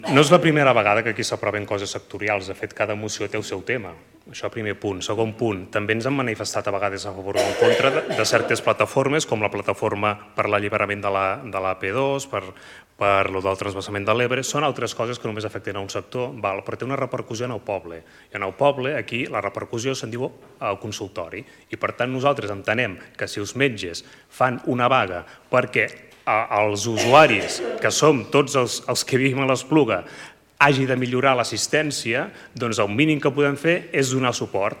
No és la primera vegada que aquí s'aproven coses sectorials. De fet, cada moció té el seu tema. Això, primer punt. Segon punt, també ens han manifestat a vegades a favor o en contra de certes plataformes, com la plataforma per l'alliberament de la AP2, per lo del transvasament de l'Ebre. Són altres coses que només afecten a un sector, però té una repercussió en el poble. I en el poble, aquí, la repercussió se'n diu al consultori. I, per tant, nosaltres entenem que si els metges fan una vaga perquè els usuaris, que som tots els que vivim a l'Espluga, hagi de millorar l'assistència, doncs el mínim que podem fer és donar suport.